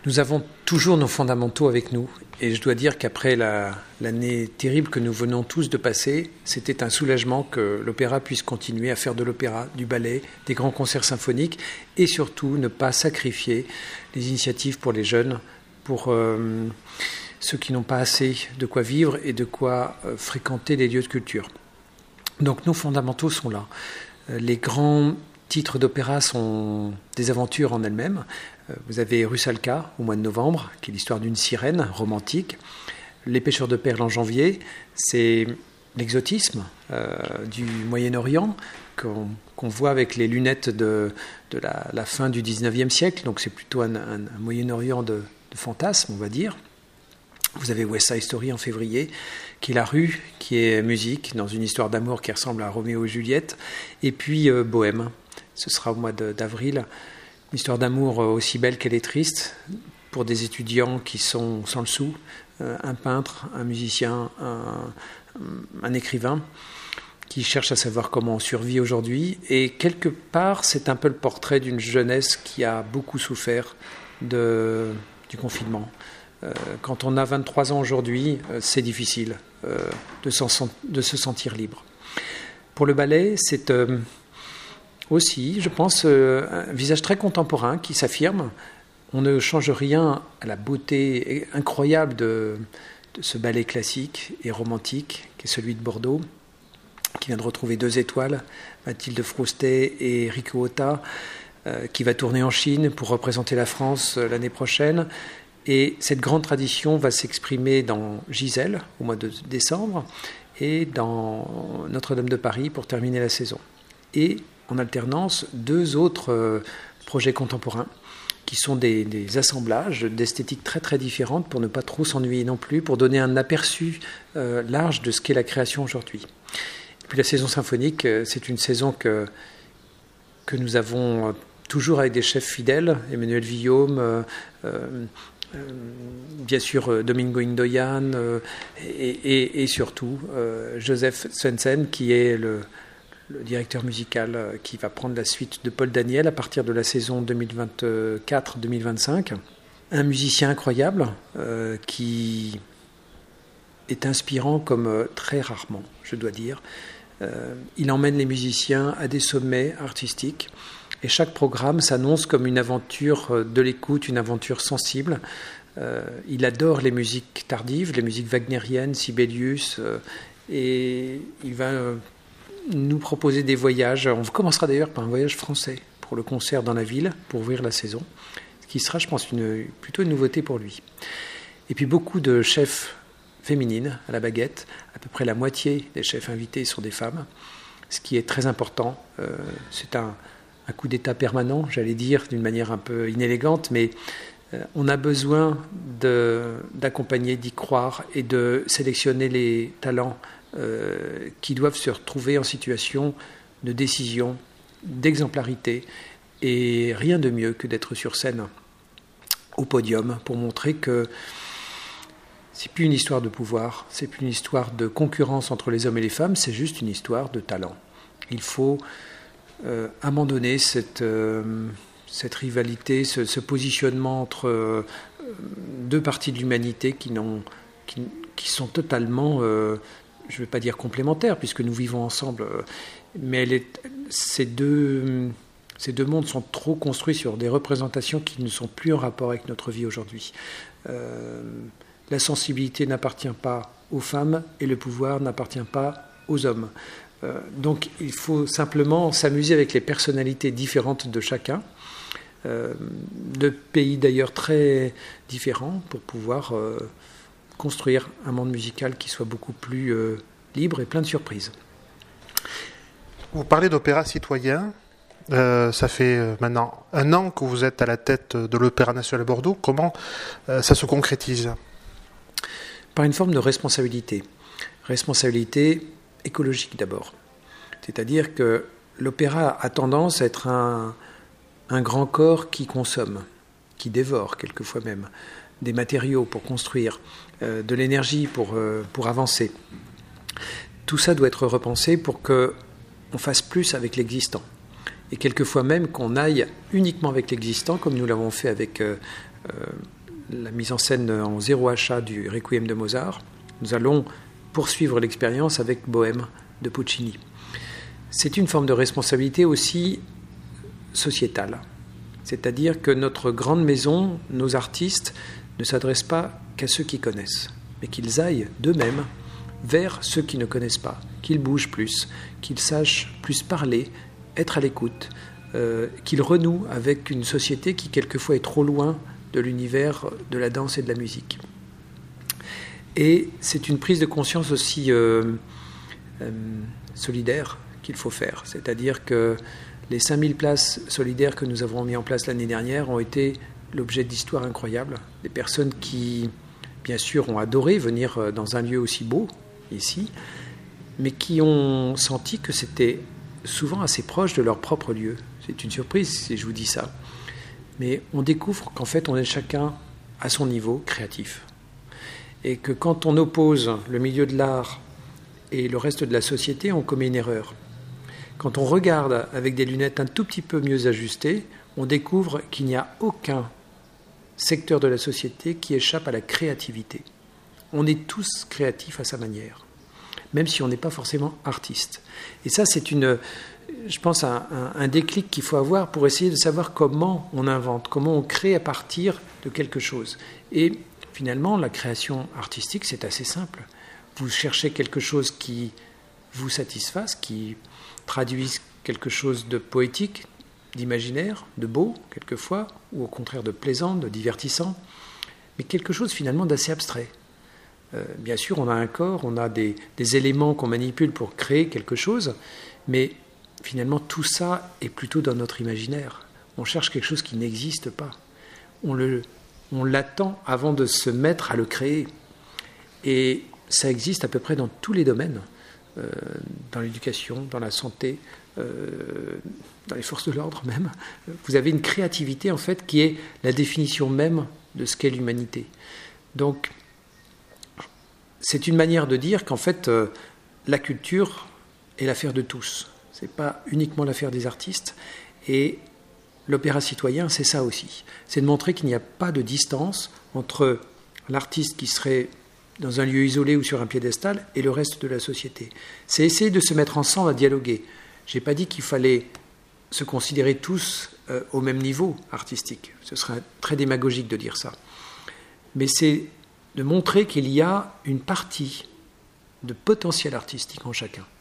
Nous avons toujours nos fondamentaux avec nous. Et je dois dire qu'après l'année terrible que nous venons tous de passer, c'était un soulagement que l'opéra puisse continuer à faire de l'opéra, du ballet, des grands concerts symphoniques et surtout ne pas sacrifier les initiatives pour les jeunes, pour ceux qui n'ont pas assez de quoi vivre et de quoi fréquenter les lieux de culture. Donc nos fondamentaux sont là. Les grands titres d'opéra sont des aventures en elles-mêmes. Vous avez Rusalka au mois de novembre, qui est l'histoire d'une sirène romantique. Les pêcheurs de perles en janvier, c'est l'exotisme du Moyen-Orient qu'on voit avec les lunettes de la fin du 19e siècle. Donc c'est plutôt un Moyen-Orient de fantasme, on va dire. Vous avez West Side Story en février, qui est la rue, qui est musique, dans une histoire d'amour qui ressemble à Roméo et Juliette. Et puis Bohème, ce sera au mois d'avril. Une histoire d'amour aussi belle qu'elle est triste, pour des étudiants qui sont sans le sou, un peintre, un musicien, un écrivain, qui cherche à savoir comment on survit aujourd'hui. Et quelque part, c'est un peu le portrait d'une jeunesse qui a beaucoup souffert du confinement. Quand on a 23 ans aujourd'hui, c'est difficile de se sentir libre. Pour le ballet, c'est aussi, je pense, un visage très contemporain qui s'affirme. On ne change rien à la beauté incroyable de ce ballet classique et romantique, qui est celui de Bordeaux, qui vient de retrouver 2 étoiles, Mathilde Froustet et Rico Ota, qui va tourner en Chine pour représenter la France l'année prochaine. Et cette grande tradition va s'exprimer dans Giselle, au mois de décembre, et dans Notre-Dame de Paris pour terminer la saison. Et en alternance, 2 autres projets contemporains qui sont des assemblages d'esthétiques très très différentes pour ne pas trop s'ennuyer non plus, pour donner un aperçu large de ce qu'est la création aujourd'hui. Et puis la saison symphonique, c'est une saison que nous avons toujours avec des chefs fidèles, Emmanuel Villaume, bien sûr Domingo Indoyan et surtout Joseph Swensen, qui est le directeur musical qui va prendre la suite de Paul Daniel à partir de la saison 2024-2025. Un musicien incroyable qui est inspirant comme très rarement, je dois dire. Il emmène les musiciens à des sommets artistiques et chaque programme s'annonce comme une aventure de l'écoute, une aventure sensible. Il adore les musiques tardives, les musiques wagnériennes, Sibelius, et il va nous proposer des voyages. On commencera d'ailleurs par un voyage français pour le concert dans la ville, pour ouvrir la saison, ce qui sera, je pense, plutôt une nouveauté pour lui. Et puis beaucoup de chefs féminines à la baguette, à peu près la moitié des chefs invités sont des femmes, ce qui est très important. C'est un coup d'état permanent, j'allais dire, d'une manière un peu inélégante, mais on a besoin d'accompagner, d'y croire et de sélectionner les talents qui doivent se retrouver en situation de décision, d'exemplarité, et rien de mieux que d'être sur scène au podium pour montrer que c'est plus une histoire de pouvoir, c'est plus une histoire de concurrence entre les hommes et les femmes, c'est juste une histoire de talent. Il faut abandonner cette rivalité, ce positionnement entre 2 parties de l'humanité qui sont totalement, je ne vais pas dire complémentaires, puisque nous vivons ensemble, mais ces deux mondes sont trop construits sur des représentations qui ne sont plus en rapport avec notre vie aujourd'hui. La sensibilité n'appartient pas aux femmes et le pouvoir n'appartient pas aux hommes. Donc il faut simplement s'amuser avec les personnalités différentes de chacun, de pays d'ailleurs très différents, pour pouvoir construire un monde musical qui soit beaucoup plus libre et plein de surprises. Vous parlez d'opéra citoyen. Ça fait maintenant 1 an que vous êtes à la tête de l'Opéra national de Bordeaux. Comment ça se concrétise ? Par une forme de responsabilité. Responsabilité écologique d'abord. C'est-à-dire que l'opéra a tendance à être un grand corps qui consomme, qui dévore quelquefois même, des matériaux pour construire, de l'énergie pour avancer. Tout ça doit être repensé pour qu'on fasse plus avec l'existant. Et quelquefois même qu'on aille uniquement avec l'existant, comme nous l'avons fait avec la mise en scène en 0 achat du Requiem de Mozart, nous allons poursuivre l'expérience avec Bohème de Puccini. C'est une forme de responsabilité aussi sociétale. C'est-à-dire que notre grande maison, nos artistes, ne s'adressent pas qu'à ceux qui connaissent, mais qu'ils aillent d'eux-mêmes vers ceux qui ne connaissent pas, qu'ils bougent plus, qu'ils sachent plus parler, être à l'écoute, qu'ils renouent avec une société qui quelquefois est trop loin de l'univers de la danse et de la musique. Et c'est une prise de conscience aussi solidaire qu'il faut faire, c'est-à-dire que les 5000 places solidaires que nous avons mis en place l'année dernière ont été l'objet d'histoires incroyables. Des personnes qui, bien sûr, ont adoré venir dans un lieu aussi beau, ici, mais qui ont senti que c'était souvent assez proche de leur propre lieu. C'est une surprise si je vous dis ça. Mais on découvre qu'en fait, on est chacun à son niveau créatif. Et que quand on oppose le milieu de l'art et le reste de la société, on commet une erreur. Quand on regarde avec des lunettes un tout petit peu mieux ajustées, on découvre qu'il n'y a aucun secteur de la société qui échappe à la créativité. On est tous créatifs à sa manière, même si on n'est pas forcément artiste. Et ça, c'est je pense, un déclic qu'il faut avoir pour essayer de savoir comment on invente, comment on crée à partir de quelque chose. Et finalement, la création artistique, c'est assez simple. Vous cherchez quelque chose qui vous satisfasse, qui traduisent quelque chose de poétique, d'imaginaire, de beau, quelquefois, ou au contraire de plaisant, de divertissant, mais quelque chose finalement d'assez abstrait. Bien sûr, on a un corps, on a des éléments qu'on manipule pour créer quelque chose, mais finalement, tout ça est plutôt dans notre imaginaire. On cherche quelque chose qui n'existe pas. On l'attend avant de se mettre à le créer. Et ça existe à peu près dans tous les domaines. Dans l'éducation, dans la santé, dans les forces de l'ordre même. Vous avez une créativité en fait qui est la définition même de ce qu'est l'humanité. Donc c'est une manière de dire qu'en fait la culture est l'affaire de tous. C'est pas uniquement l'affaire des artistes. Et l'opéra citoyen, c'est ça aussi. C'est de montrer qu'il n'y a pas de distance entre l'artiste qui serait dans un lieu isolé ou sur un piédestal, et le reste de la société. C'est essayer de se mettre ensemble à dialoguer. Je n'ai pas dit qu'il fallait se considérer tous au même niveau artistique. Ce serait très démagogique de dire ça. Mais c'est de montrer qu'il y a une partie de potentiel artistique en chacun.